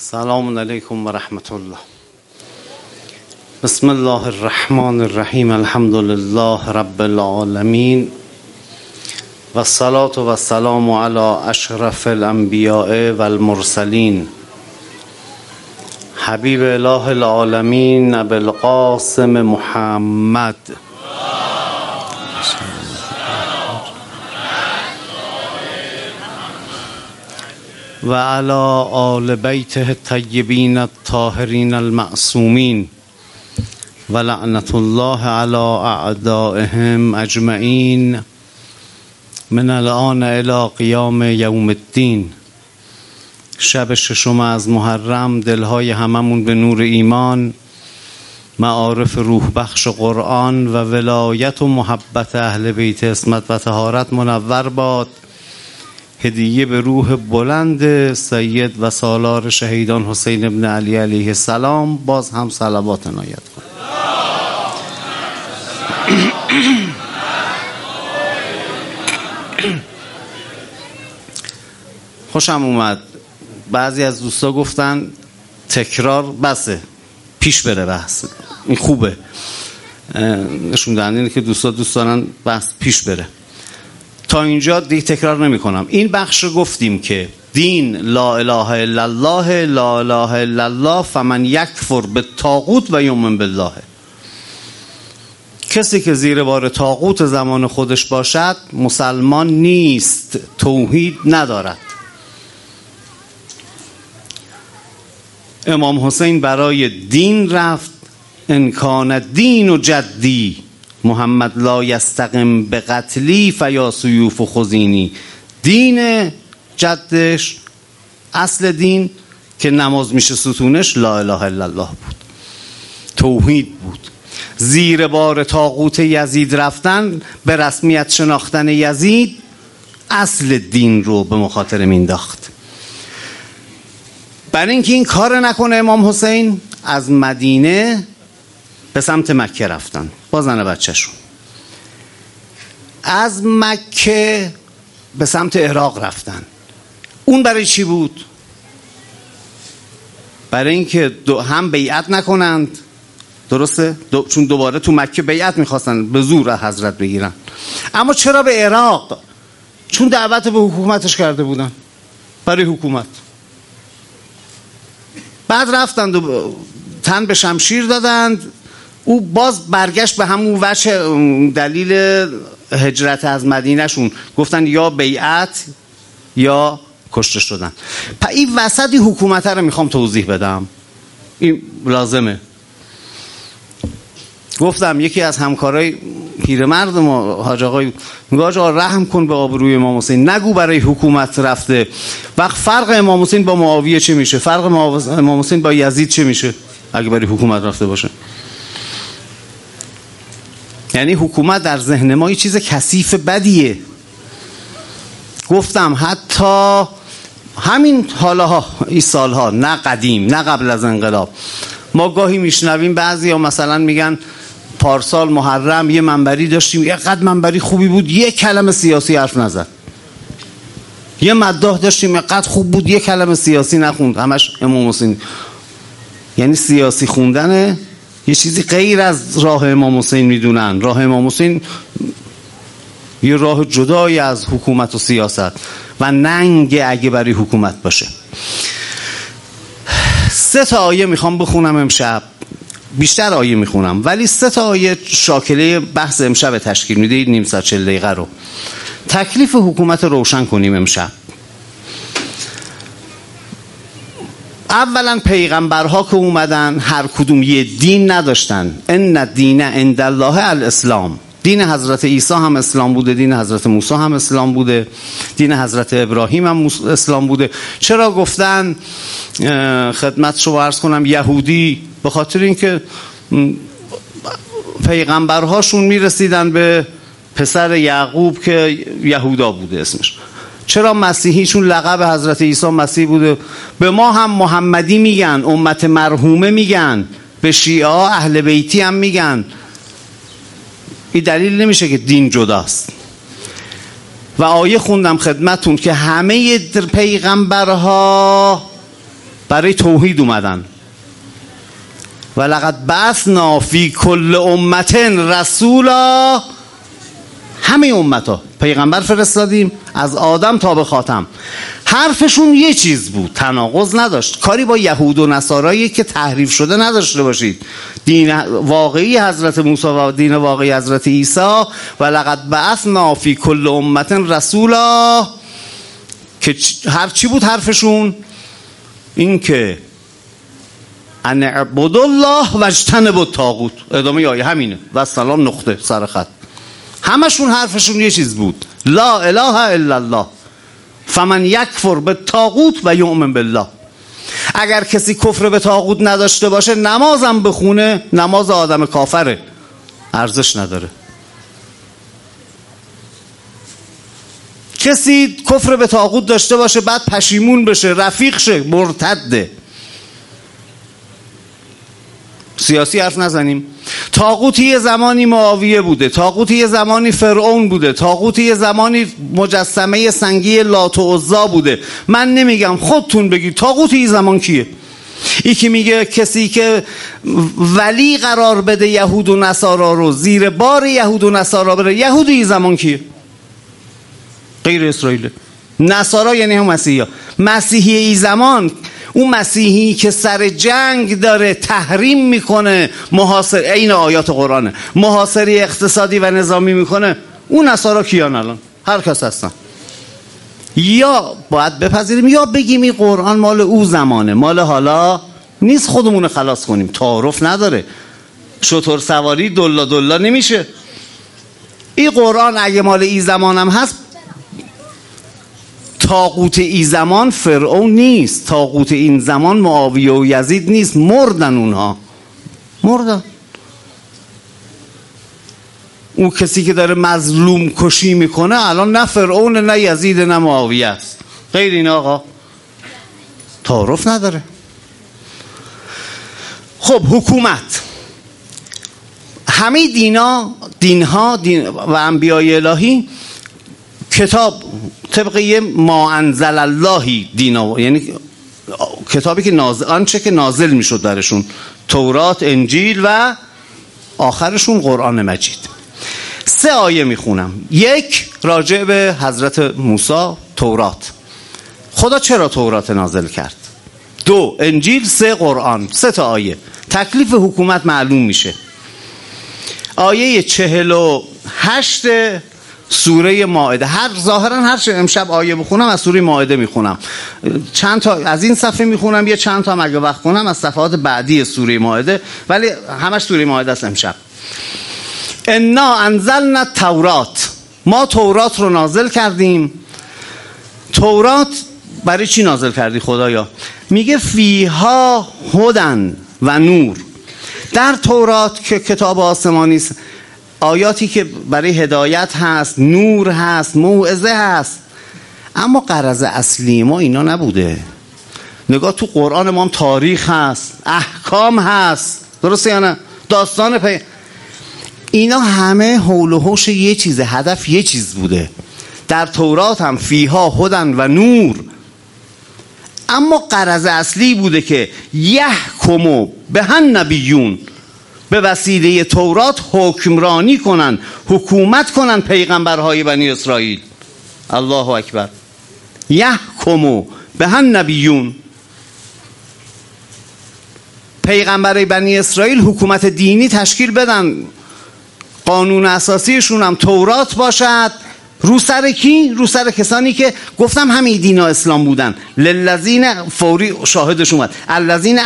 سلام علیکم و رحمت الله. بسم الله الرحمن الرحیم. الحمد لله رب العالمین و الصلاة و السلام علی اشرف الانبیاء و المرسلین حبیب اله العالمین ابی القاسم محمد و علی آل بیته الطیبین الطاهرین المعصومین و لعنت الله علی اعدائهم اجمعین من الان الی قیام یوم الدین. شب ششم از محرم، دلهای هممون به نور ایمان، معارف روح بخش قرآن و ولایت و محبت اهل بیت عصمت و طهارت منور باد. هدیه به روح بلند سید و سالار شهیدان حسین ابن علی علیه السلام. باز هم صلوات عنایت کن. خوشم اومد. بعضی از دوستا گفتن تکرار بسه، پیش بره بحث. این خوبه، نشون دهنده اینه که دوستا دوست دارن بحث پیش بره. تا اینجا دیگه تکرار نمی کنم. این بخش رو گفتیم که دین لا اله الا الله، لا اله الا الله، فمن یکفر بالطاغوت و یؤمن بالله. کسی که زیر بار طاغوت زمان خودش باشد مسلمان نیست، توحید ندارد. امام حسین برای دین رفت. ان کان دین جدی محمد لا یستقم به قتلی فیا سیوف و خزینی. دین جدش، اصل دین که نماز میشه ستونش، لا اله الا الله بود، توحید بود. زیر بار طاغوت یزید رفتن، به رسمیت شناختن یزید، اصل دین رو به مخاطره مینداخت. برای اینکه این کار نکنه امام حسین از مدینه به سمت مکه رفتن با زن بچه‌شون. از مکه به سمت عراق رفتن. اون برای چی بود؟ برای اینکه هم بیعت نکنند، درسته؟ چون دوباره تو مکه بیعت میخواستن به زور حضرت بگیرن. اما چرا به عراق؟ چون دعوت به حکومتش کرده بودن، برای حکومت. بعد رفتند و تن به شمشیر دادند. او باز برگشت به همون وجه دلیل هجرت از مدینه شون. گفتن یا بیعت یا کشته شدن. این وسطی حکومت رو میخوام توضیح بدم، این لازمه. گفتم یکی از همکارای پیرمرد ما حاج آقای میگه آقا رحم کن به آبروی امام حسین، نگو برای حکومت رفته. وقت فرق امام حسین با معاویه چه میشه؟ فرق امام حسین با یزید چه میشه اگه برای حکومت رفته باشه؟ یعنی حکومت در ذهن ما یه چیز کثیف بدیه. گفتم حتی همین حالاها، این سالها، نه قدیم نه قبل از انقلاب، ما گاهی میشنویم بعضیا مثلا میگن پارسال محرم یه منبری داشتیم، اینقدر منبری خوبی بود، یه کلمه سیاسی حرف نزد. یه مداح داشتیم اینقدر خوب بود، یه کلمه سیاسی نخوند، همش امام حسین. یعنی سیاسی خوندن یه چیزی غیر از راه امام حسین میدونن. راه امام حسین یه راه جدای از حکومت و سیاست و ننگ اگه برای حکومت باشه. 3 آیه میخوام بخونم امشب. بیشتر آیه میخونم ولی 3 آیه شاکله بحث امشب تشکیل میده. نیم ساعت 40 دقیقه رو تکلیف حکومت روشن کنیم امشب. اولا پیغمبرها که اومدن هر کدوم یه دین نداشتن. ان الدین عند الله الاسلام. دین حضرت عیسی هم اسلام بوده، دین حضرت موسی هم اسلام بوده، دین حضرت ابراهیم هم اسلام بوده. چرا گفتن خدمتشو عرض کنم یهودی؟ به خاطر اینکه پیغمبرهاشون میرسیدن به پسر یعقوب که یهودا بوده اسمش. چرا مسیحی؟ چون لقب حضرت عیسی مسیح بوده. به ما هم محمدی میگن، امت مرحومه میگن، به شیعه اهل بیتی هم میگن. این دلیل نمیشه که دین جداست. و آیه خوندم خدمتون که همه پیغمبرها برای توحید اومدن. ولقد بعثنا فی کل امة رسولا، همه امتا پیغمبر فرستادیم از آدم تا به خاتم. حرفشون یه چیز بود، تناقض نداشت. کاری با یهود و نصارایی که تحریف شده نداشته باشید. دین واقعی حضرت موسی و دین واقعی حضرت عیسی. ولقد بعثنا فی کل امة رسولا، که هر چی بود حرفشون؟ این که ان اعبدوا الله واجتنبوا الطاغوت. ادامه آیه همینه و سلام نقطه سر خط. همشون حرفشون یه چیز بود، لا اله الا الله فمن یکفر بالطاغوت و یؤمن بالله. اگر کسی کفر به طاغوت نداشته باشه، نمازم بخونه، نماز آدم کافره، ارزش نداره. کسی کفر به طاغوت داشته باشه بعد پشیمون بشه، رفیق شه، مرتده. سیاسی حرف نزنیم. طاغوت یه زمانی معاویه بوده، طاغوت یه زمانی فرعون بوده، طاغوت یه زمانی مجسمه سنگی لات و عزی بوده. من نمیگم، خودتون بگید طاغوت یه زمان کیه. یکی میگه کسی که ولی قرار بده یهود و نصارا رو، زیر بار یهود و نصارا بره. یهود یه زمان کیه؟ غیر اسرائیل. نصارا یعنی هم مسیحی. مسیحی ای زمان اون مسیحی که سر جنگ داره تحریم میکنه، محاصر، این آیات قرآنه، محاصره اقتصادی و نظامی میکنه، اون نصارا کیان الان؟ هر کس هستن. یا باید بپذیریم یا بگیم این قرآن مال او زمانه، مال حالا نیست، خودمون خلاص کنیم. تعارف نداره، شتر سواری دلا نمیشه. این قرآن اگه مال ای زمانم هست، طاغوت ای زمان فرعون نیست، طاغوت این زمان معاویه و یزید نیست. مردن اونها، مردن. اون کسی که داره مظلوم کشی میکنه الان نه فرعون نه یزید نه معاویه است. غیر این آقا تعارف نداره. خب حکومت، همه دینها و انبیای الهی کتاب طبق یه ما انزل اللهی دینا، یعنی کتابی که آنچه که نازل میشد درشون، تورات، انجیل و آخرشون قرآن مجید. 3 آیه میخونم. 1 راجع به حضرت موسی، تورات، خدا چرا تورات نازل کرد. 2 انجیل، 3 قرآن. 3 تا آیه. تکلیف حکومت معلوم میشه. آیه 48 سوره مائده. ظاهرا هر چه امشب آیه بخونم از سوره مائده میخونم. چند تا از این صفحه میخونم، یه چند تا هم اگه وقت کنم از صفحات بعدی سوره مائده، ولی همش سوره مائده است امشب. انا انزلنا التورات، ما تورات رو نازل کردیم. تورات برای چی نازل کردی خدایا؟ میگه فیها هدن و نور. در تورات که کتاب آسمانی است، آیاتی که برای هدایت هست، نور هست، موعظه هست. اما غرض اصلی ما اینا نبوده. نگاه تو قرآن ما هم تاریخ هست، احکام هست، درسته یا نه؟ داستان اینا همه حول و حوش یه چیزه، هدف یه چیز بوده. در تورات هم فیها هدن و نور، اما غرض اصلی بوده که یحکموا بها النبیون، به وسیله تورات حکمرانی کنن، حکومت کنن پیغمبرهای بنی اسرائیل. الله اکبر. یحکموا بها النبیون، پیغمبرای بنی اسرائیل حکومت دینی تشکیل بدن، قانون اساسیشون هم تورات باشد. رو سر کی؟ رو سر کسانی که گفتم همه دینا اسلام بودن. للذین، فوری شاهدش اومد، الذین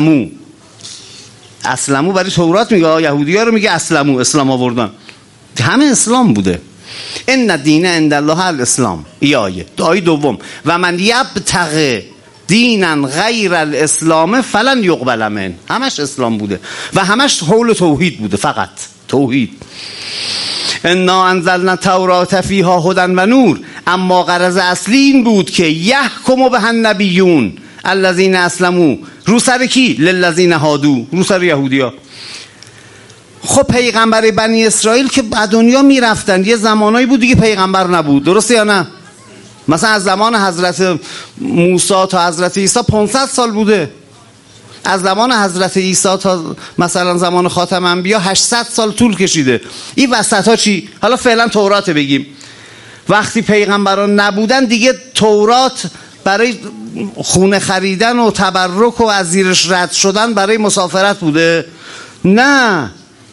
اسلمو برای تورات میگه، یهودی‌ها رو میگه اسلمو، اسلام آوردن، همه اسلام بوده. ان الدین عند الله الاسلام. ای آیه دوم، و من یبتغی دینا غیر الاسلام فلن یقبل منه. همش اسلام بوده و همش حول توحید بوده، فقط توحید. انا انزلنا التوراة فیها هدی و نور. اما غرض اصلی این بود که یحکم بها النبیون الذین اسلموا. رو سر کی؟ للذین هادو، رو سر یهودیا. خب پیغمبر بنی اسرائیل که از دنیا میرفتن، یه زمانایی بود دیگه پیغمبر نبود، درسته یا نه؟ مثلا از زمان حضرت موسی تا حضرت عیسی 500 سال بوده. از زمان حضرت عیسی تا مثلا زمان خاتم انبیا 800 سال طول کشیده. این وسط ها چی؟ حالا فعلا تورات بگیم. وقتی پیغمبران نبودن دیگه تورات برای خونه خریدن و تبرک و از زیرش رد شدن برای مسافرت بوده؟ نه.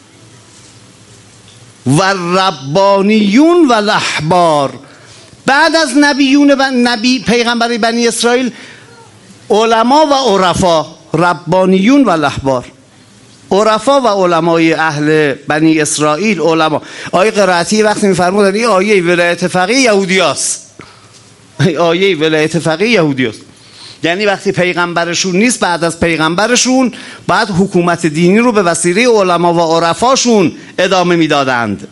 و ربانیون و الاحبار، بعد از نبی پیغمبر بنی اسرائیل علما و عرفا، ربانیون و الاحبار، عرفا و علمای اهل بنی اسرائیل. علما آیه قرائتی وقتی میفرمودن این آیه ولایت فقیه یهودیاست، آیه ولایت فقیه یهودیاست، یعنی وقتی پیغمبرشون نیست بعد از پیغمبرشون بعد حکومت دینی رو به وسیله علما و عرفاشون ادامه میدادند.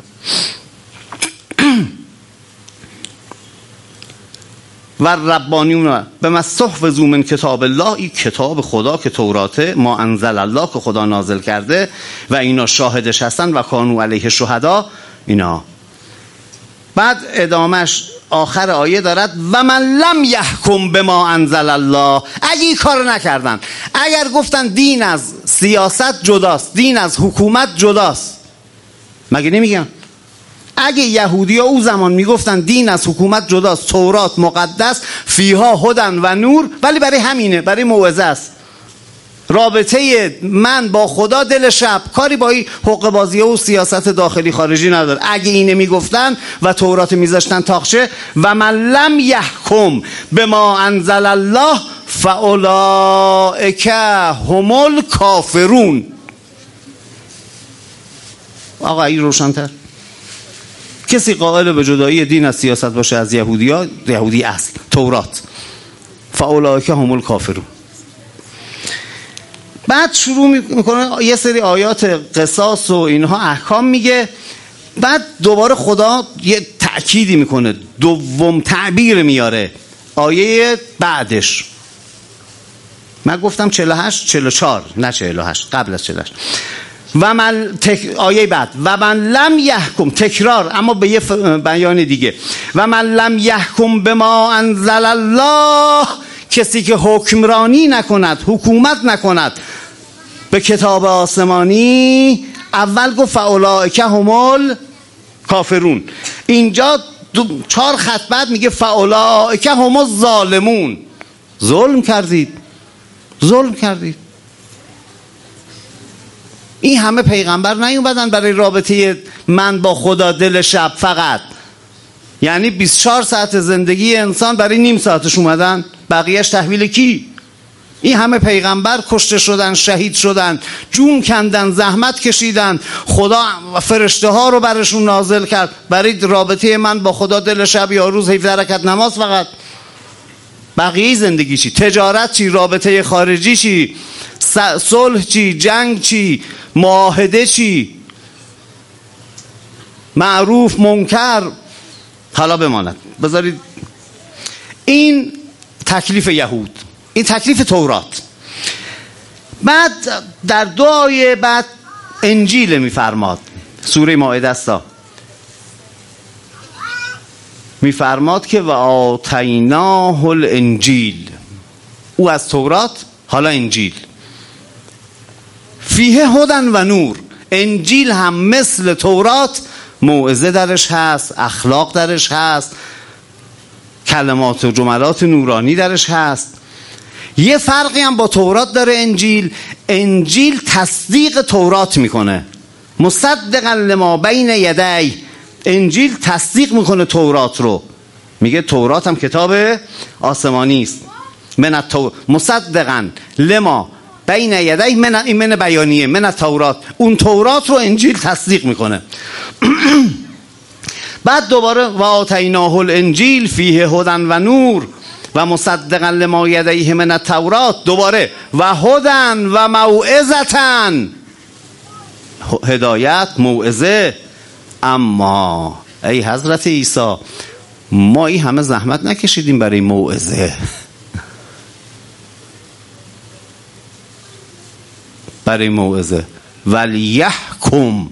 و ربانیون به مستحفظوا من کتاب الله، این کتاب خدا که توراته، ما انزل الله که خدا نازل کرده و اینا شاهدش هستن، و کانوا علیه شهدا اینا. بعد ادامش آخر آیه دارد و من لم یحکم بما انزل الله، اگه این کار نکردن، اگر گفتن دین از سیاست جداست، دین از حکومت جداست، مگه نمیگن؟ اگه یهودی ها او زمان میگفتن دین از حکومت جداست، تورات مقدس، فیها هدن و نور، ولی برای همینه، برای موعظه است. رابطه من با خدا دل شب، کاری با این حقوق بازی و سیاست داخلی خارجی نداره. اگه اینه میگفتن و تورات میذاشتن تاخچه، و من لم یحکم بما انزل الله فاولئک هم الکافرون. آقا این روشن‌تر. کسی قائل به جدایی دین از سیاست باشه از یهودی‌ها، یهودی اصل، تورات، فاولئک هم الکافرون. بعد شروع میکنه یه سری آیات قصاص و اینها احکام میگه. بعد دوباره خدا یه تأکیدی میکنه، دوم تعبیر میاره آیه بعدش. من گفتم 48 44 نه 48، قبل از 48. و من آیه بعد و من لم یحکم، تکرار اما به یه بیان دیگه، و من لم یحکم بما انزل الله، کسی که حکمرانی نکند، حکومت نکند به کتاب آسمانی، اول گفت فاولئک هم الکافرون، اینجا 4 خط بعد میگه فاولئک هم الظالمون. ظلم کردید، ظلم کردید. این همه پیغمبر نیومدن برای رابطه من با خدا دل شب فقط، یعنی 24 ساعت زندگی انسان برای نیم ساعتش اومدن، بقیهش تحویل کی؟ این همه پیغمبر کشته شدن، شهید شدن، جون کندن، زحمت کشیدن، خدا فرشته ها رو برشون نازل کرد برای رابطه من با خدا دل شب یا روز 17 رکعت نماز فقط. بقیه زندگی چی؟ تجارت چی؟ رابطه خارجی چی؟ صلح چی؟ جنگ چی؟ معاهده چی؟ معروف منکر. حالا بماند، بذارید این تکلیف یهود، این تکلیف تورات. بعد در 2 آیه بعد انجیل میفرماد، سوره مائده است، میفرماد که و آتیناه الانجیل، او از تورات، حالا انجیل، فیه هدن و نور. انجیل هم مثل تورات موعظه درش هست، اخلاق درش هست، کلمات و جملات نورانی درش هست. یه فرقی هم با تورات داره انجیل. انجیل تصدیق تورات میکنه، مصدقا لما بین یدی. انجیل تصدیق میکنه تورات رو، میگه تورات هم کتاب آسمانی است، مصدقا لما بین یدی، من بیانیه، من تورات، اون تورات رو انجیل تصدیق میکنه. بعد دوباره و آتیناه الانجیل فیه هدن و نور و مصدقا لما یدیه من التورات، دوباره و هدن و موعظتن، هدایت، موعظه. اما ای حضرت عیسی، ما این همه زحمت نکشیدیم برای موعظه، برای موعظه. ولیحکم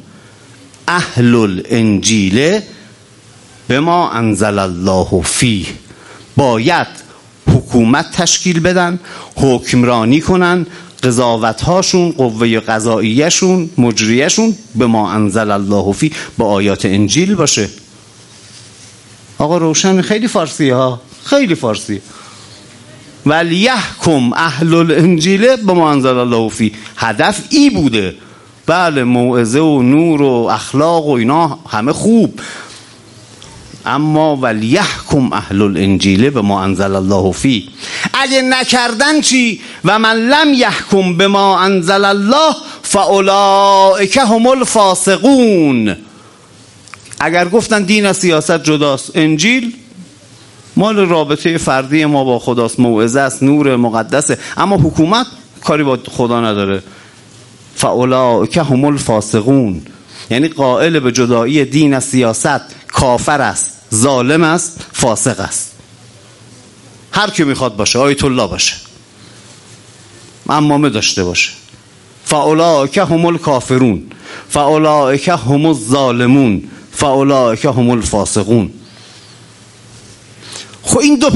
اهل الانجیل بما انزل الله فیه. باید حکومت تشکیل بدن، حکمرانی کنن، قضاوت‌هاشون، قوه قضاییه‌شون، مجریه‌شون به ما انزل الله فی، با آیات انجیل باشه. آقا روشن، خیلی فارسیه ها، خیلی فارسیه. ولیحکم اهل الانجیل به ما انزل الله فی، هدف ای بوده. بله موعظه و نور و اخلاق و اینا همه خوب، اما ولیحکم اهل الانجیل به ما انزل الله فی. اگه نکردن چی؟ و من لم یحکم به ما انزل الله فاولئک هم الفاسقون. اگر گفتن دین از سیاست جداست، انجیل مال رابطه فردی ما با خداست، موعظه است، نور مقدسه، اما حکومت کاری با خدا نداره. فاولئک هم الفاسقون، یعنی قائل به جدایی دین از سیاست کافر است، ظالم است، فاسق است. هر کی میخواد باشه، آیت الله باشه، امامه داشته باشه. فاولئک هم الکافرون، فاولئک هم الظالمون، فاولئک هم الفاسقون. خب این دو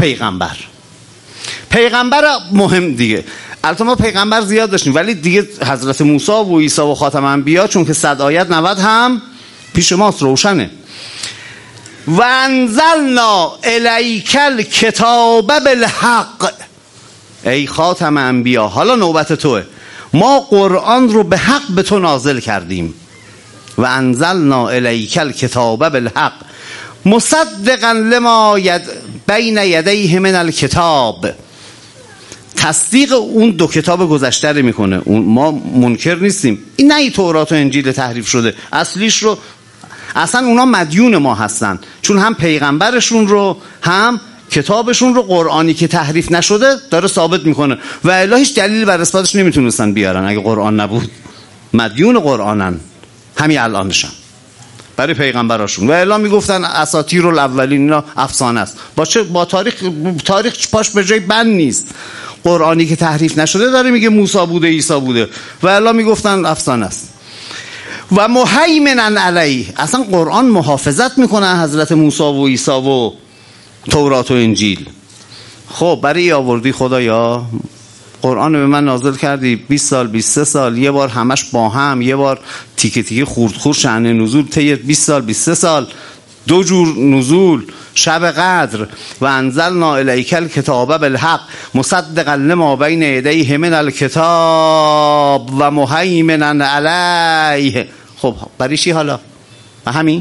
پیغمبر مهم دیگه. البته ما پیغمبر زیاد داشتیم، ولی دیگه حضرت موسی و عیسی و خاتم انبیا، چون که 100 آیت 90 هم پیش ماست، روشنه. و انزلنا الیک الکتاب بالحق، ای خاتم انبیا حالا نوبت توه، ما قرآن رو به حق به تو نازل کردیم. و انزلنا الیک الکتاب بالحق مصدقا لما بین یدیه من الکتاب، تصدیق اون دو کتاب گذشته رو میکنه. ما منکر نیستیم، این نه تورات و انجیل تحریف شده، اصلیش رو اصلا اونا مدیون ما هستن، چون هم پیغمبرشون رو هم کتابشون رو قرآنی که تحریف نشده داره ثابت میکنه، و الا هیچ دلیل بر اثباتش نمیتونستن بیارن. اگه قرآن نبود مدیون قرآنن، همین الانشن برای پیغمبراشون، و الا میگفتن اساطیر الاولین، اینا افسانه است. با تاریخ پاش به جای بند نیست. قرآنی که تحریف نشده داره میگه موسی بوده، عیسی بوده، و الا میگفتن افسانه است. و مهیمنا علیه، اصلا قرآن محافظت میکنه حضرت موسی و عیسی و تورات و انجیل. خب برای آوردی خدایا قرآن به من نازل کردی 20 سال 23 سال، یه بار همش با هم، یه بار تیکه تیکه خورد شأن نزول طی 20 سال 23 سال، 2 جور نزول، شب قدر. و انزلنا الیک الکتاب بالحق مصدقا لما بین یدیه من الکتاب و مهیمنا علیه. خب برای چی حالا؟ همین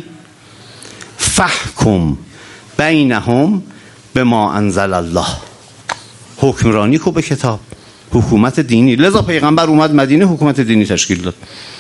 فحکم بینهم بما انزل الله، حکمرانی کو به کتاب، حکومت دینی. لذا پیغمبر اومد مدینه، حکومت دینی تشکیل داد.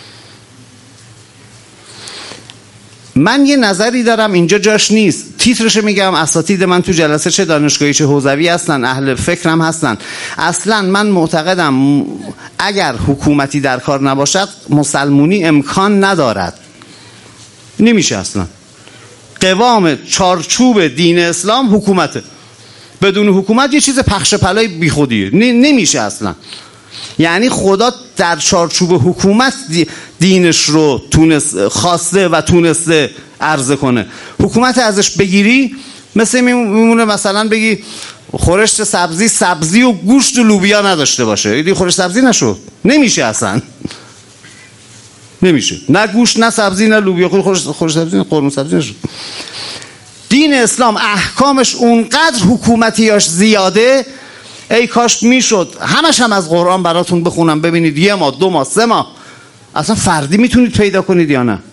من یه نظری دارم اینجا جاش نیست، تیترش میگم. اساتید من تو جلسه چه دانشگاهی چه حوزوی هستن، اهل فکرم هستن. اصلا من معتقدم اگر حکومتی در کار نباشد مسلمونی امکان ندارد، نمیشه. اصلا قوام چارچوب دین اسلام حکومته، بدون حکومت یه چیز پخش پلای بیخودیه، نمیشه اصلا. یعنی خدا در چارچوب حکومت دینش رو خواسته و تونسته عرضه کنه. حکومت ازش بگیری مثل میمونه مثلا بگی خورشت سبزی و گوشت و لوبیا نداشته باشه، دیگه خورشت سبزی نشد. نمیشه اصلا، نمیشه، نه گوشت نه سبزی نه لوبیا، خورشت سبزی نه قرمه سبزی نشد. دین اسلام احکامش اونقدر حکومتیاش زیاده، ای کاش میشد همش هم از قرآن براتون بخونم ببینید 1 ماه 2 ماه 3 ماه اصلا فردی میتونید پیدا کنید یا نه.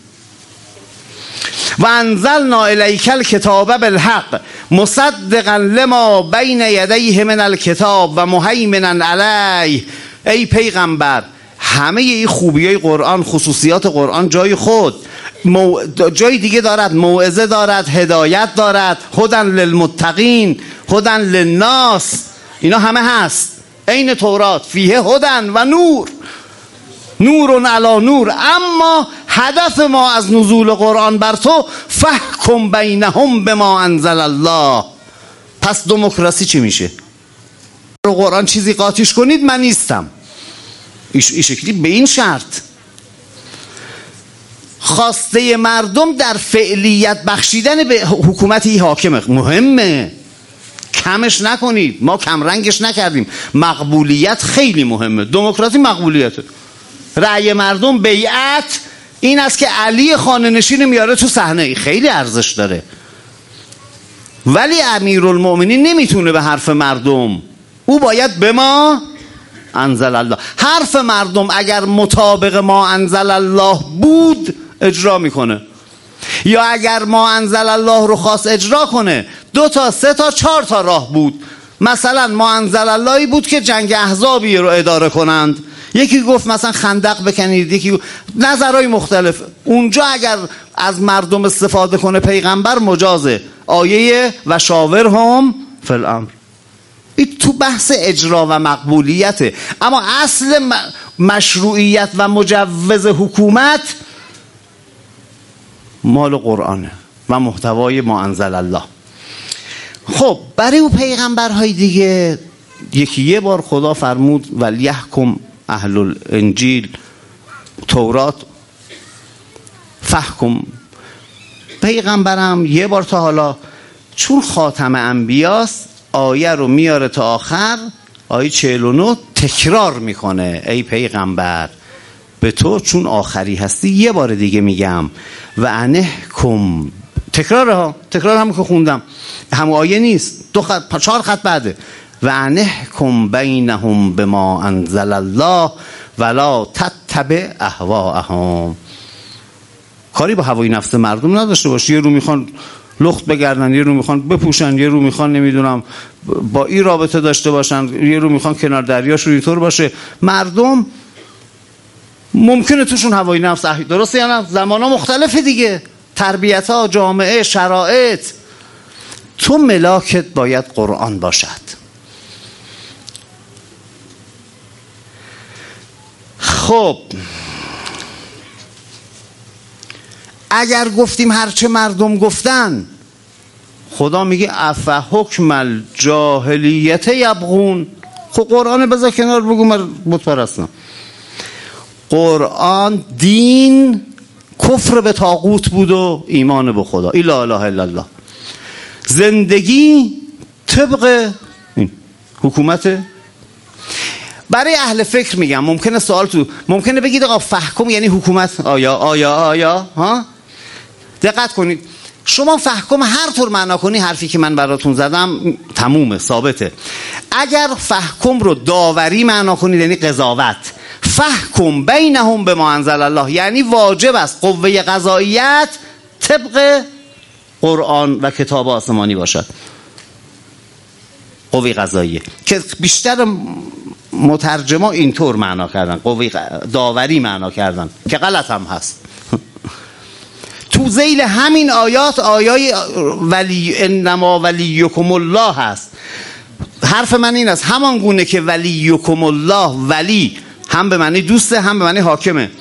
و انزلنا الیک الکتاب بالحق مصدقا لما بین یدیه من الکتاب و مهیمنا علیه. ای پیغمبر همه این خوبیای قرآن، خصوصیات قرآن جای خود، جای دیگه دارد، موعظه دارد، هدایت دارد، هدن للمتقین، هدن للناس، اینا همه هست. عین تورات فیه هدن و نور، نور علی نور. اما هدف ما از نزول قرآن بر تو فحکم بینهم بما انزل الله. پس دموکراسی چی میشه؟ رو قرآن چیزی قاطیش کنید من نیستم. این شکلی به این شرط خواسته مردم در فعلیت بخشیدن به حکومتی حاکمه مهمه. کمش نکنید، ما کمرنگش نکردیم. مقبولیت خیلی مهمه. دموکراسی مقبولیته. رأی مردم، بیعت، این است که علی خانه نشین میاره تو صحنه، خیلی ارزش داره. ولی امیرالمؤمنین نمیتونه به حرف مردم، او باید به ما انزل الله. حرف مردم اگر مطابق ما انزل الله بود اجرا میکنه، یا اگر ما انزل الله رو خواست اجرا کنه 2 تا 3 تا 4 تا راه بود. مثلا ما انزل اللهی بود که جنگ احزابی رو اداره کنند، یکی گفت مثلا خندق بکنید، یکی نظرهای مختلف. اونجا اگر از مردم استفاده کنه پیغمبر مجازه. آیه و شاورهم فی الامر، این تو بحث اجرا و مقبولیته. اما اصل مشروعیت و مجوز حکومت مال قرآنه و محتوای ما انزل الله. خب برای او پیغمبرهای دیگه یه بار خدا فرمود ولیحکم اهل الانجیل، تورات، فحکم. پیغمبرم یه بار تا حالا چون خاتم انبیاست آیه رو میاره تا آخر، آیه 49 تکرار میکنه ای پیغمبر به تو چون آخری هستی یه بار دیگه میگم و انحکم. تکرار هم که خوندم، هم آیه نیست، 2 خط 4 خط بعده. و انحکم بینهم بما انزل الله ولا تتبع اهواءهم. کاری با هوای نفس مردم نداشته باش. یه رو میخوان لخت بگردن، یه رو میخوان بپوشن، یه رو میخوان نمیدونم با این رابطه داشته باشن، یه رو میخوان کنار دریاش رو اینطور باشه. مردم ممکنه توشون هوای نفس درسته یا نه؟ زمانها مختلفه دیگه، تربیت ها، جامعه، شرایط. تو ملاکت باید قرآن باشد. خب اگر گفتیم هرچه مردم گفتن، خدا میگه افحکم الجاهلیت یبغون. خب قرآن بذار کنار، بگو من بت پرستم. قرآن دین کفر به طاغوت بود و ایمان به خدا، لا اله الا الله. زندگی طبق حکومت. برای اهل فکر میگم، ممکنه سوال ممکنه بگید آقا فحکم یعنی حکومت. آیا ها دقت کنید، شما فحکم هر طور معنا کنی، حرفی که من براتون زدم تمومه، ثابته. اگر فحکم رو داوری معنا کنید یعنی قضاوت، فحکم بینهم بما انزل الله یعنی واجب است قوه قضاییت طبق قرآن و کتاب آسمانی باشد. قوه قضاییه که بیشتر مترجما اینطور معنا کردن، قوه داوری معنا کردن که غلط هم هست. تو ذیل همین آیات آیای ولی انما ولیکم الله هست. حرف من این است، همان گونه که ولیکم الله، ولی هم به معنی دوسته هم به معنی حاکمه.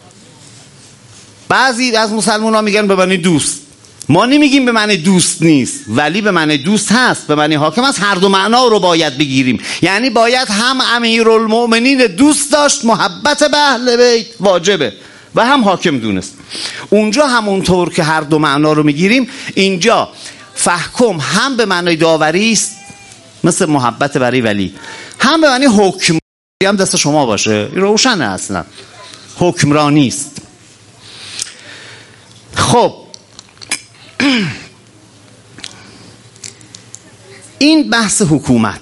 بعضی از مسلمان ها میگن به معنی دوست، ما نمیگیم به معنی دوست نیست، ولی به معنی دوست هست، به معنی حاکم هست. هر دو معنا رو باید بگیریم، یعنی باید هم امیرالمؤمنین دوست داشت، محبت به اهل بیت واجبه، و هم حاکم دونست. اونجا همونطور که هر دو معنا رو میگیریم، اینجا فحکم هم به معنی داوری است مثل محبت برای ولی، هم به معنی حکم هم دست شما باشه، روشنه اصلا حکمرانی است. خب این بحث حکومت.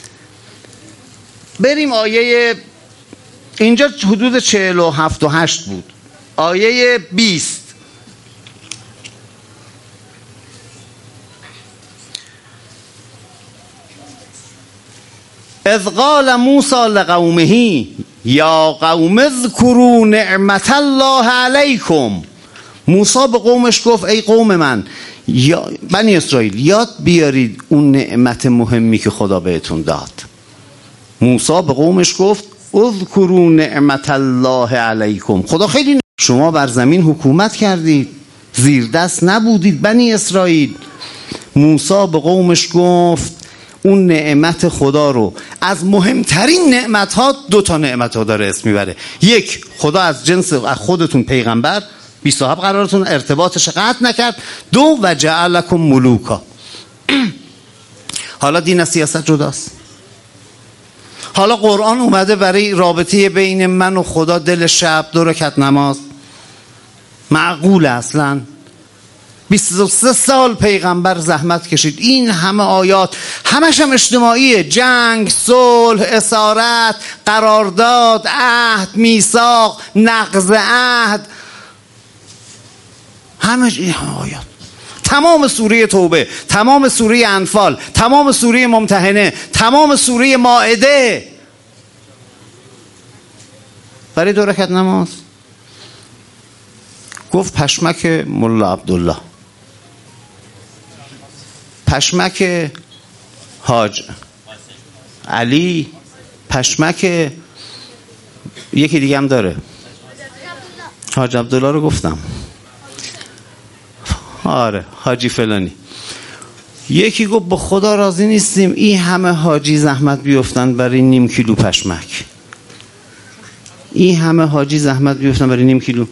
بریم آیه، اینجا حدود 47 و 8 بود، آیه 20. اذ قال موسی لقومه یا قوم اذکروا نعمت الله علیکم. موسی به قومش گفت ای قوم من، یا بنی اسرائیل، یاد بیارید اون نعمت مهمی که خدا بهتون داد. موسی به قومش گفت اذکروا نعمت الله علیکم. خدا خیلی شما بر زمین حکومت کردید، زیر دست نبودید بنی اسرائیل. موسی به قومش گفت اون نعمت خدا رو، از مهمترین نعمت ها 2 تا نعمت ها داره اسم میبره. یک، خدا از جنس خودتون پیغمبر بی صاحب قرارتون ارتباطش قطع نکرد. 2، و جعلکم ملوکا. حالا دین از سیاست جداست. حالا قرآن اومده برای رابطه بین من و خدا دل شب 2 رکعت نماز. معقول اصلا 23 سال پیغمبر زحمت کشید، این همه آیات همش هم اجتماعیه، جنگ، صلح، اسارت، قرارداد، عهد، میثاق، نقض عهد، همه این آیات. تمام سوره توبه، تمام سوره انفال، تمام سوره ممتحنه، تمام سوره مائده برای 2 رکعت نماز. گفت پشمک ملا عبدالله، پشمک حاج علی، پشمک یکی دیگه هم داره، حاج عبدالله رو گفتم، آره حاجی فلانی. یکی گفت با خدا راضی نیستیم این همه حاجی زحمت بیفتن برای نیم کیلو پشمک، این همه حاجی زحمت بیفتن برای نیم کیلو.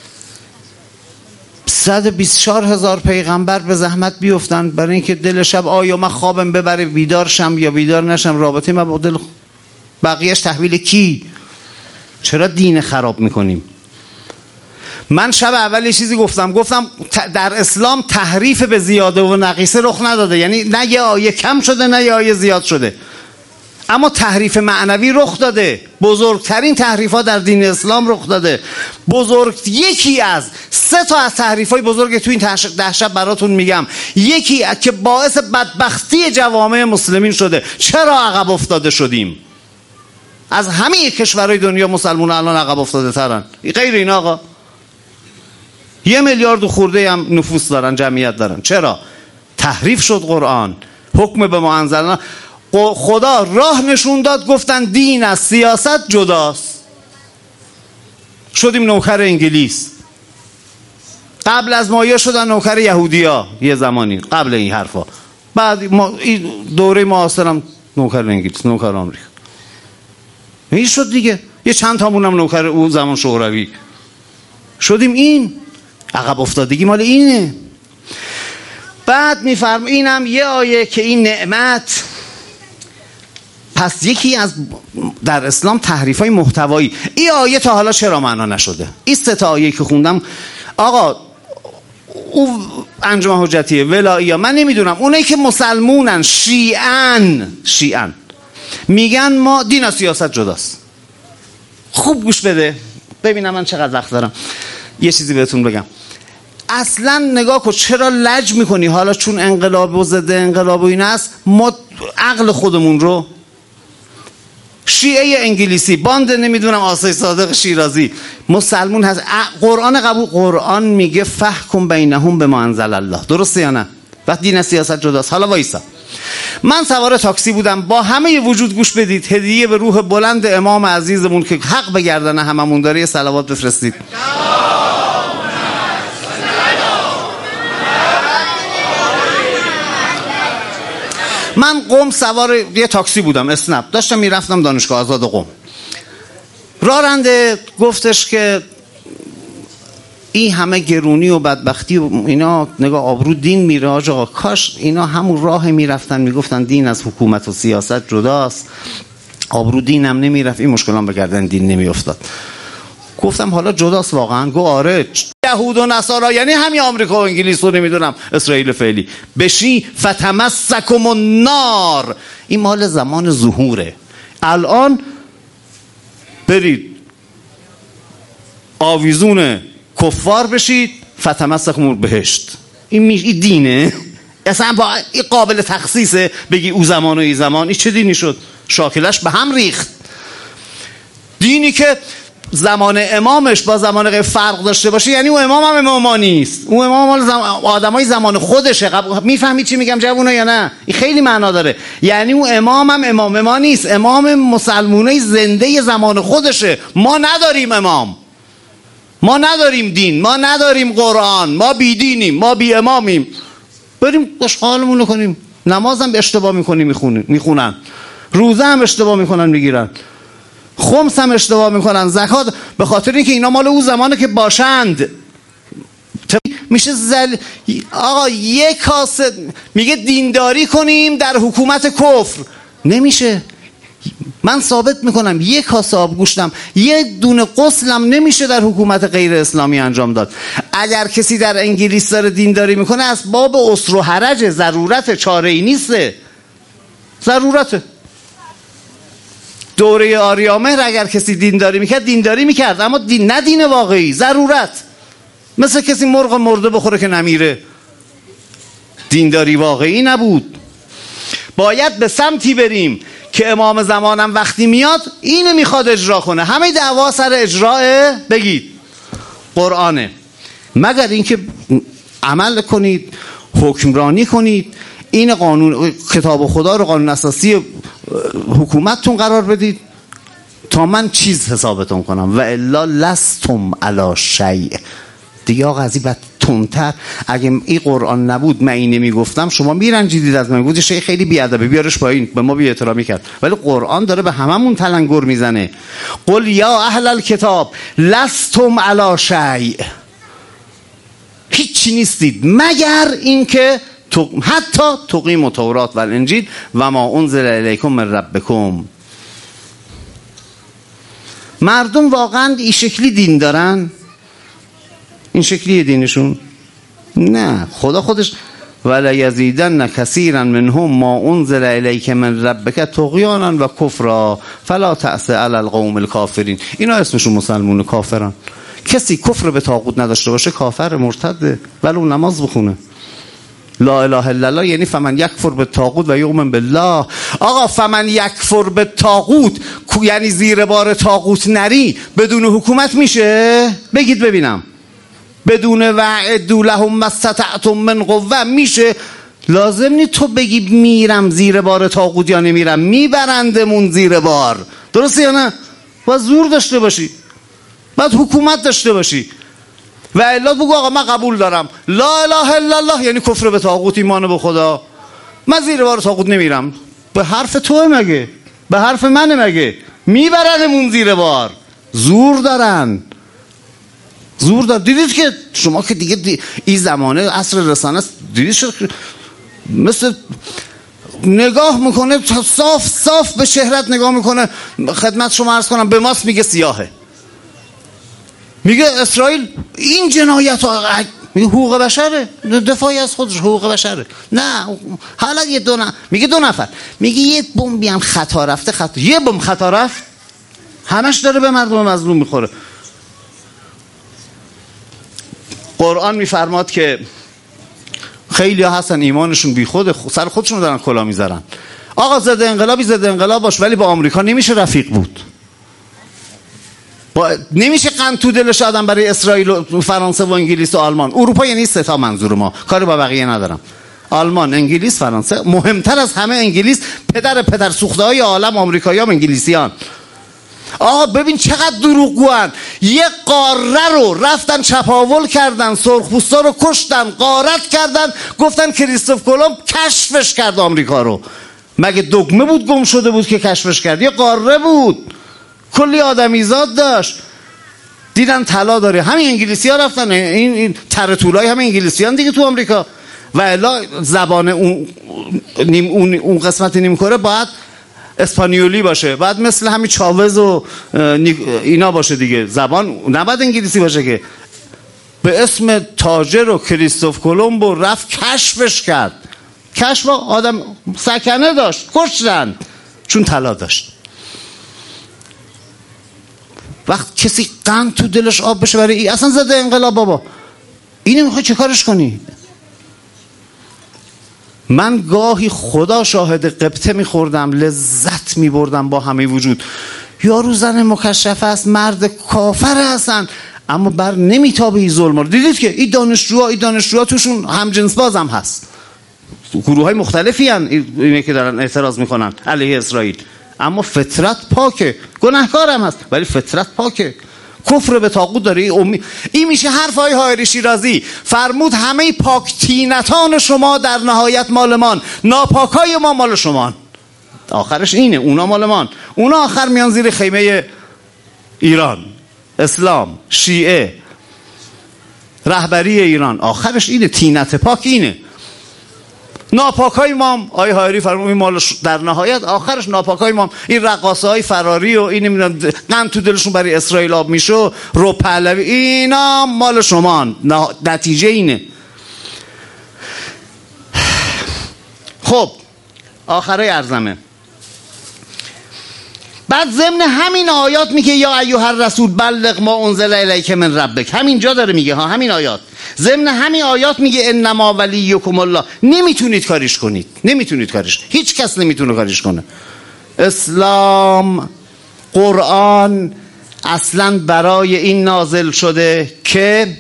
124,000 پیغمبر به زحمت بیفتن برای اینکه دل شب آیا من خوابم ببره بیدار شم یا بیدار نشم، رابطه من با دل بقیهش تحویل کی؟ چرا دین خراب میکنیم؟ من شب اول یه چیزی گفتم در اسلام تحریف به زیاده و نقیصه رخ نداده، یعنی نه یه آیه کم شده نه یه آیه زیاد شده، اما تحریف معنوی رخ داده. بزرگترین تحریف‌ها در دین اسلام رخ داده. یکی از 3 تا از تحریف‌های بزرگ تو این 10 شب براتون میگم، یکی که باعث بدبختی جوامع مسلمین شده. چرا عقب افتاده شدیم؟ از همه کشورهای دنیا مسلمان الان عقب افتاده ترن، غیر این آقا 1 میلیارد خورده هم نفوس دارن، جمعیت دارن. چرا؟ تحریف شد قرآن، حکم به ما انزلنا. خدا راه نشون داد، گفتن دین از سیاست جداست. شدیم نوکر انگلیس، قبل از مایه شدن نوکر یهودیا یه زمانی قبل این حرفا، بعد این دوره معاصرم نوکر انگلیس، نوکر آمریکا. این شد دیگه، یه چند تامون هم نوکر اون زمان شوروی شدیم. این عقب افتادگی مال اینه. بعد میفرم اینم یه آیه که این نعمت. پس یکی از در اسلام تحریفای محتوایی. این آیه تا حالا چرا معنا نشده؟ این 3 تا آیه که خوندم آقا، او انجمن حجتیه، ولاییه، من نمیدونم، اونایی که مسلمونن، شیعن میگن ما دین از سیاست جداست. خوب گوش بده ببینم من چقدر وقت دارم یه چیزی بهتون بگم. اصلا نگاه کن چرا لج میکنی؟ حالا چون انقلاب و ضد انقلاب و این است، ما عقل خودمون رو، شیعه انگلیسی، باند نمیدونم آسای صادق شیرازی، مسلمون هست، قرآن قبول، قرآن میگه فحکم بینهم بما انزل الله، درسته یا نه؟ وقت دین سیاست جداست. حالا وایسا، من سوار تاکسی بودم، با همه وجود گوش بدید، هدیه به روح بلند امام عزیزمون که حق به گردن هممون داره، صلوات بفرستید. من قم سوار یه تاکسی بودم، اسنپ، داشتم میرفتم دانشگاه آزاد قم. راننده گفتش که این همه گرونی و بدبختی و اینا، نگاه آبرو دین میره آقا، کاش اینا همون راه میرفتن میگفتن دین از حکومت و سیاست جداست، آبرو دینم نمیرفت، این مشکلام به گردن دین نمیافتاد. گفتم حالا جداست واقعا؟ گو آره، یهود و نصارا، یعنی همین آمریکا و انگلیس و نمیدونم اسرائیل فعلی، بشی فتمسکم النار. این مال زمان ظهوره. الان برید آویزون کفار بشید فتمسکم بهشت. این دینه؟ اصلا با این قابل تخصیصه بگی او زمان و ای زمان؟ این چه دینی شد؟ شاکلش به هم ریخت. دینی که زمان امامش با زمان غیر فرق داشته باشه، یعنی اون امام هم امام نیست، اون امام مال آدمای زمان خودشه. میفهمید چی میگم جوونا یا نه؟ این خیلی معنا داره. یعنی اون امام هم امام ما نیست، امام مسلمونای زنده زمان خودشه. ما نداریم امام، ما نداریم دین، ما نداریم قرآن، ما بی دینیم، ما بی امامیم. بریم خوشحالمون رو کنیم. نماز هم اشتباه میکنیم میخونن، روزه هم اشتباه میکنن میگیرن، خمس هم اشتباه میکنن، زکات، به خاطر اینکه اینا مال اون زمانه که باشند. میشه آقا یک کاسه میگه دینداری کنیم در حکومت کفر، نمیشه. من ثابت میکنم یک کاسه آب گوشتم، یه دونه غسلم نمیشه در حکومت غیر اسلامی انجام داد. اگر کسی در انگلیس داره دینداری میکنه از باب اسر و حرج، ضرورت، چاره ای نیسته، ضرورته. دوره آریامهر اگر کسی دینداری میکرد اما نه دین واقعی، ضرورت. مثل کسی مرغ مرده بخوره که نمیره، دینداری واقعی نبود. باید به سمتی بریم که امام زمانم وقتی میاد اینو میخواد اجرا کنه. همه دعوا سر اجراه بگید قرآنه، مگر اینکه عمل کنید، حکمرانی کنید، این قانون کتاب خدا رو قانون اساسی حکومتتون قرار بدید تا من چیز حسابتون کنم، و الا لستم علی شیء. دیگه آقا از این بعد تندتر، اگه این قرآن نبود من اینه میگفتم شما میرنجیدید از من، گفتید شیء خیلی بیادبه بیارش پایین، به ما بی احترامی کرد. ولی قرآن داره به هممون تلنگر میزنه. قل یا اهل الکتاب لستم علی شیء، هیچی نیستید مگر اینکه حتی تقیم التوراة و الانجیل و ما انزل الیکم من ربکم. مردم واقعا این شکلی دین دارن؟ این شکلی دینشون؟ نه، خدا خودش ولا یزیدن کثیرا منهم ما انزل الیک من ربک طغیانا و کفرا فلا تأس علی القوم الکافرین. اینا اسمشون مسلمون کافرن. کسی کفر به طاغوت نداشته باشه کافر، مرتده، ولو نماز بخونه. لا اله الا الله یعنی فمن یکفر به طاغوت و یؤمن بالله. آقا فمن یکفر به طاغوت یعنی زیر بار طاغوت نری بدون حکومت میشه؟ بگید ببینم. بدون وعدوا لهم ما استطعتم من قوه میشه؟ لازم نی تو بگی میرم زیر بار طاغوت یا نمیرم، میبرندمون زیر بار. درسته یا نه؟ باید زور داشته باشی، باید حکومت داشته باشی، و الا بگو آقا من قبول دارم لا اله الا الله یعنی کفر به طاغوت، ایمان به خدا، من زیر بار طاغوت نمیرم. به حرف توه مگه؟ به حرف منه مگه؟ میبرنمون زیر بار. زور دارن، زور دارن. دیدید که شما که دیگه این زمانه عصر رسانه است، دیدید شد مثل نگاه میکنه صاف صاف به شهرت نگاه میکنه. خدمت شما عرض کنم به ماست میگه سیاهه، میگه اسرائیل این جنایت ها، میگه حقوق بشره، دفاعی از خودش حقوق بشره. نه حالا میگه دو نفر، میگه یه بمبی هم خطا رفته، یه بمب خطا رفت همش داره به مردم مظلوم میخوره. قرآن میفرماد که خیلی ها هستن ایمانشون بی خود، سر خودشون دارن کلا میذارن. آقا ضد انقلابی ضد انقلاب باش، ولی با آمریکا نمیشه رفیق بود، نمیشه قند تو دلش آدم برای اسرائیل و فرانسه و انگلیس و آلمان. اروپا یعنی سه تا منظور ما، کاری با بقیه ندارم. آلمان، انگلیس، فرانسه. مهمتر از همه انگلیس، پدر سوخته های عالم آمریکایی‌ها و انگلیسیان. آقا ببین چقدر دروغگوان. یه قاره رو رفتن چپاول کردن، سرخپوستا رو کشتن، غارت کردن، گفتن کریستوف کلمب کشفش کرد آمریکا رو. مگه دگمه بود گم شده بود که کشفش کرد؟ یه قاره بود، کلی آدمیزاد داشت. دیدن طلا داره، همین انگلیسی‌ها رفتن، این ترطولای همین انگلیسیان دیگه تو آمریکا. و الا زبان اون قسمت نیم کره باید اسپانیولی باشه، بعد مثل همین چاوز و اینا باشه دیگه، زبان نباید انگلیسی باشه که. به اسم تاجر و کریستوف کلمب و رفت کشفش کرد. کشف آدم سکنه داشت، کشتن چون طلا داشت. وقت کسی قند تو دلش آب بشه برای اصلا زده انقلاب، بابا اینو میخوای چه کارش کنی؟ من گاهی خدا شاهد قبطه میخوردم، لذت میبردم با همه وجود. یارو زن مکشفه است، مرد کافر هستن، اما بر نمیتابه این ظلم. دیدید که این دانشجوها توشون همجنس باز هم هست، گروه های مختلفی هن اینه که دارن اعتراض میکنن علیه اسرائیل، اما فطرت پاکه. گناهکار هم هست ولی فطرت پاکه. کفر به طاغوت داره. این میشه حرف های حائری شیرازی فرمود همه پاک تینتان شما در نهایت مالمان، ناپاکای ما مال شما. آخرش اینه، اونا مالمان، اونا آخر میان زیر خیمه ایران، اسلام، شیعه. رهبری ایران آخرش اینه، طینت پاک اینه. ناپاکای ما آیه هایری فرمود مال در نهایت آخرش ناپاکای ما، این رقاصه‌های فراری و این نمیدونم قند تو دلشون برای اسرائیل آب میشه، رو پهلوی، اینا مال شما. نتیجه اینه. خب آخرای ارزمه. بعد ضمن همین آیات میگه یا ایها الرسول بلغ ما انزل الیک من ربک. همینجا داره میگه ها، همین آیات. ضمن همین آیات میگه انما ولیکم الله. نمیتونید کاریش کنید، نمیتونید کاریش، هیچ کس نمیتونه کاریش کنه. اسلام، قرآن اصلا برای این نازل شده که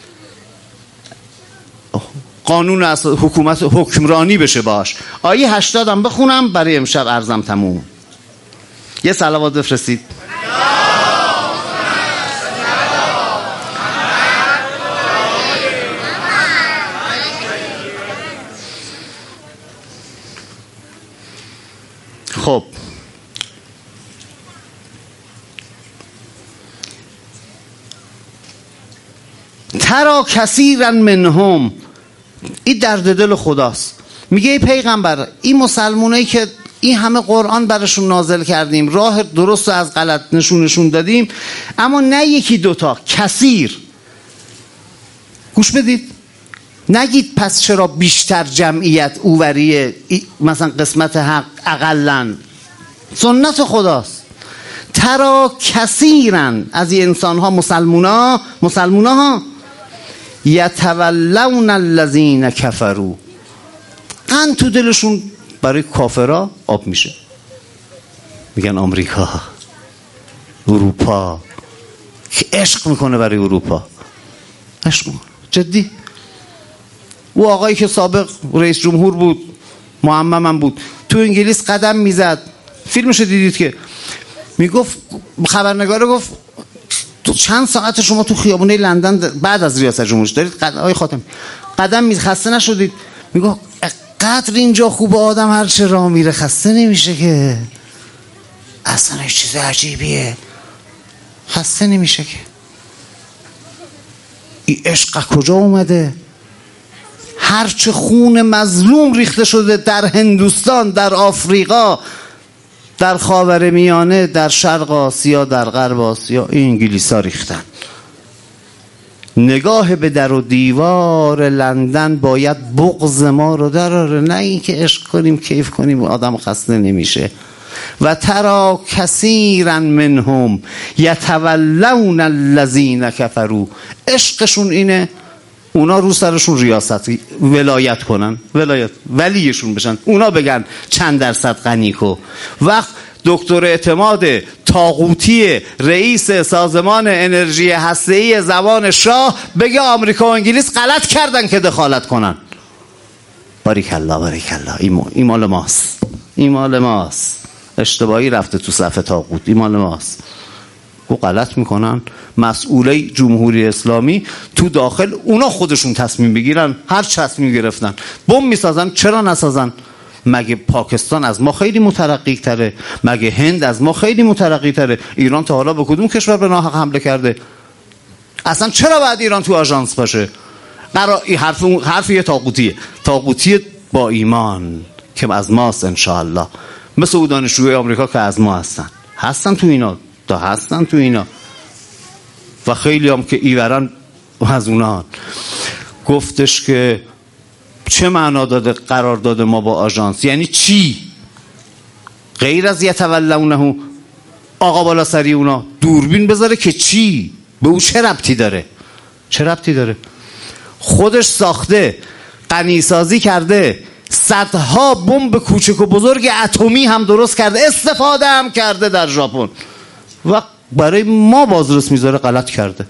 قانون حکومت حکمرانی بشه باش. آیه 80 هم بخونم برای امشب ارزم تموم. یه صلوات بفرستید. خب ترا کثیرا منهم، این درد دل خداست. میگه ای پیغمبر این مسلمونایی که این همه قرآن براشون نازل کردیم، راه درست رو از غلط نشون دادیم، اما نه یکی دوتا، کثیر. گوش بدید، نگید پس چرا بیشتر جمعیت اووریه، مثلا قسمت حق اقلن. سنت خداست. ترا کثیرن از این انسان ها، مسلمونا ها، یتولون الذین کفروا، قند تو دلشون برای کافرها آب میشه. میگن آمریکا، اروپا، عشق میکنه برای اروپا، عشق میکنه جدی. او آقایی که سابق رئیس جمهور بود، معمم بود، تو انگلیس قدم میزد، فیلمشو دیدید که میگفت، خبرنگاره گفت تو چند ساعت شما تو خیابونه لندن بعد از ریاست جمهوری دارید آقای خاتمی قدم میز، خسته نشدید؟ میگفت قدر اینجا خوبه، آدم هر چه راه میره خسته نمیشه که، اصلا هیچ چیز عجیبیه، خسته نمیشه که. این عشق کجا اومده؟ هرچه خون مظلوم ریخته شده در هندوستان، در آفریقا، در خاورمیانه، در شرق آسیا، در غرب آسیا، این انگلیسا ریختن. نگاه به در و دیوار لندن باید بغض ما رو دراره، نه این که عشق کنیم کیف کنیم آدم خسته نمیشه. و ترا کثیرا منهم یتولون الذین کفروا، عشقشون اینه اونا رو سرشون ریاست ولایت کنن، ولیشون بشن، اونا بگن چند درصد غنی کو. وقت دکتر اعتماد طاغوتی رئیس سازمان انرژی هسته‌ای زمان شاه بگه آمریکا و انگلیس غلط کردن که دخالت کنن، باریکالله باریکالله، این مال ماست، این مال ماست، اشتباهی رفته تو صف طاغوت، این مال ماست. و غلط میکنن. مسئولای جمهوری اسلامی تو داخل اونا خودشون تصمیم بگیرن، هر تصمیم گرفتن بمب میسازن، چرا نسازن؟ مگه پاکستان از ما خیلی مترقی تره؟ مگه هند از ما خیلی مترقی تره؟ ایران تا حالا به کدوم کشور به ناحق حمله کرده؟ اصلا چرا باید ایران تو آژانس باشه؟ این حرف یه طاغوتی با ایمان که از ماست انشاءالله، مثل اون دانشجوی آمریکا که از ما هستن تو اینا، هستن تو اینا، و خیلی هم که ایورن از اونا. گفتش که چه معنا داده قرار داده ما با آژانس؟ یعنی چی غیر از یتولونه؟ آقا بالا سری اونا دوربین بذاره که چی؟ به او چه ربطی داره؟ چه ربطی داره؟ خودش ساخته، غنیسازی کرده، صدها بمب کوچک و بزرگ اتمی هم درست کرده، استفاده هم کرده در ژاپن، و برای ما بازرس میذاره. غلط کرده.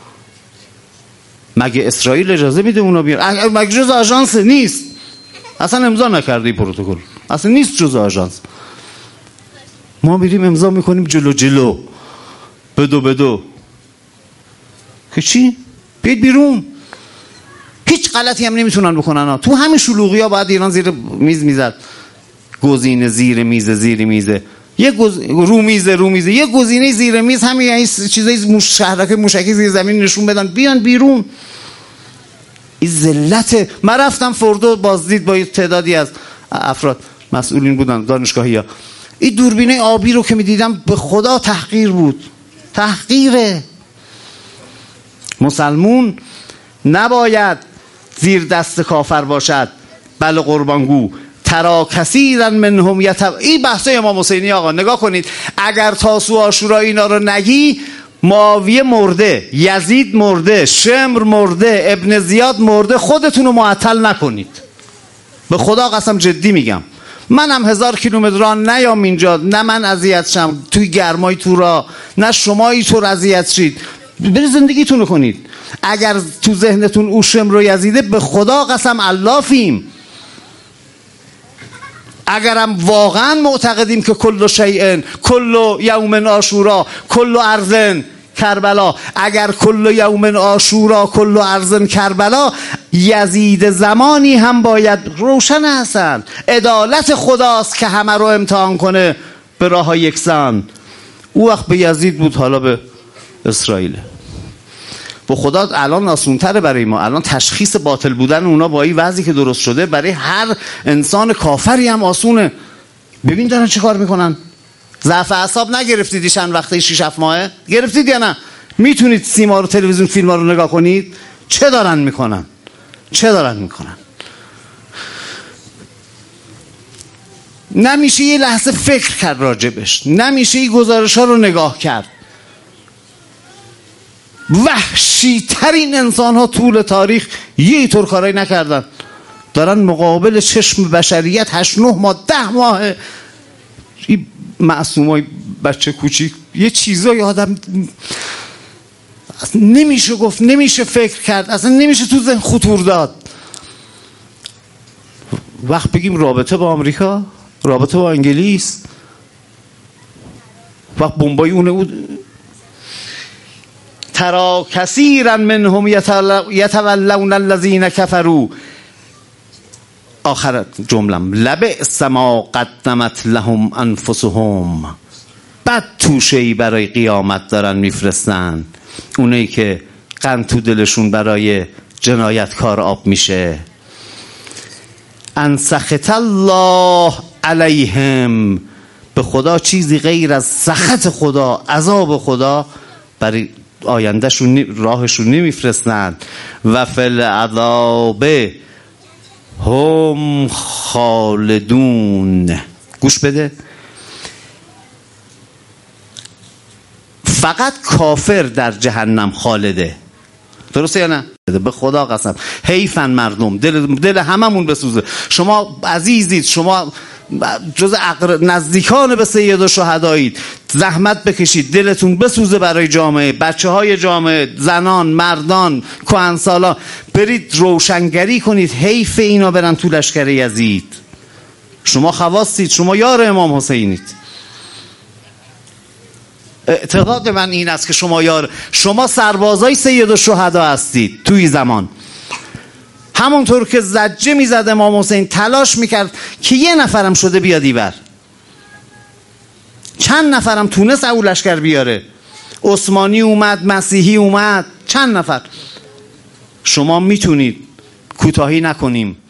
مگه اسرائیل اجازه میده اونا بیان؟ مگه جز آژانس نیست؟ اصلا امضا نکرده این پروتکل، اصلا نیست جز آژانس. ما میریم امضا میکنیم جلو بدو که چی؟ بیاید بیرون. هیچ غلطی هم نمیتونن بکنن. تو همین شلوغی ها باید ایران زیر میز میزد، گزینه زیر میزه، یه رو میزه، یه گزینه زیر میز، همین چیزای شهرک موشکی زیر زمین نشون بدن، بیان بیرون. این ذلت. من رفتم فردو بازدید با تعدادی از افراد مسئولین بودن دانشگاهی ها. این دوربینه آبی رو که میدیدم به خدا تحقیر بود. تحقیره. مسلمون نباید زیر دست کافر باشد، بله قربانگو. ترا کثیرا منهم این بحث امام حسینی آقا نگاه کنید. اگر تاسو عاشورا اینا رو نگی، معاویه مرده، یزید مرده، شمر مرده، ابن زیاد مرده، خودتون رو معطل نکنید. به خدا قسم جدی میگم. منم 1000 کیلومتر راه نیام اینجا، نه من اذیت شم توی گرمای تو را، نه شما اینطور اذیت شید. برید زندگیتون رو کنید. اگر تو ذهنتون او شمر و یزیده، به خدا قسم علافیم. اگرم واقعا معتقدیم که کل شیء کل یوم عاشورا کل ارض کربلا، اگر کل یوم عاشورا کل ارض کربلا، یزید زمانی هم باید روشن هستن. عدالت خداست که همه رو امتحان کنه به راه یکسان. او وقت به یزید بود، حالا به اسرائیل. به خدا الان آسان‌تره برای ما. الان تشخیص باطل بودن اونا با این وضعی که درست شده برای هر انسان کافری هم آسونه. ببین دارن چه کار میکنن. ضعف اعصاب نگرفتید چند وقته 6-7 ماهه؟ گرفتید یا نه؟ میتونید سیما رو، تلویزیون، فیلم ها رو نگاه کنید چه دارن میکنن. نمیشه یه لحظه فکر کرد راجبش، نمیشه این گزارش ها رو نگاه کرد. وحشی ترین انسان ها طول تاریخ یه طور کارایی نکردن. دارن مقابل چشم بشریت 8-9 ماه 10 ماه این معصومای بچه کوچیک یه چیزایی آدم نمیشه گفت، نمیشه فکر کرد، اصلا نمیشه تو ذهن خطور داد. وقت بگیم رابطه با آمریکا، رابطه با انگلیس، وقت بمبای اونه بود. ترا کثیرا منهم یتولون الذین کفروا. آخر جملم لبئس ما قدمت لهم انفسهم. بد توشه‌ای برای قیامت دارن میفرستن اونایی که قند تو دلشون برای جنایتکار آب میشه. ان سخط الله علیهم. به خدا چیزی غیر از سخط خدا، عذاب خدا برای آیندهشون راهشون نمیفرستن. و فی العذاب هم خالدون. گوش بده، فقط کافر در جهنم خالده. درسته یا نه؟ به خدا قسم حیفن مردم، دل هممون بسوزه. شما عزیزید، شما جز نزدیکان به سید الشهدایید، زحمت بکشید، دلتون بسوزه برای جامعه، بچه های جامعه، زنان، مردان، کهنسالا، برید روشنگری کنید. حیف اینا برن تو لشکر یزید. شما خواستید، شما یار امام حسینید. اعتقاد من این است که شما سربازای سید الشهدا هستید. توی زمان همونطور که زجه میزد امام حسین، تلاش میکرد که یه نفرم شده بیاد ایور، چند نفرم تونست او لشکر بیاره. عثمانی اومد، مسیحی اومد، چند نفر. شما میتونید، کوتاهی نکنیم.